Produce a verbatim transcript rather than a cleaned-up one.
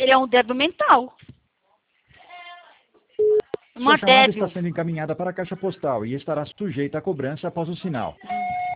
Ele é um débil mental. Uma Sua chamada débil. está sendo encaminhada para a caixa postal e estará sujeita à cobrança após o sinal.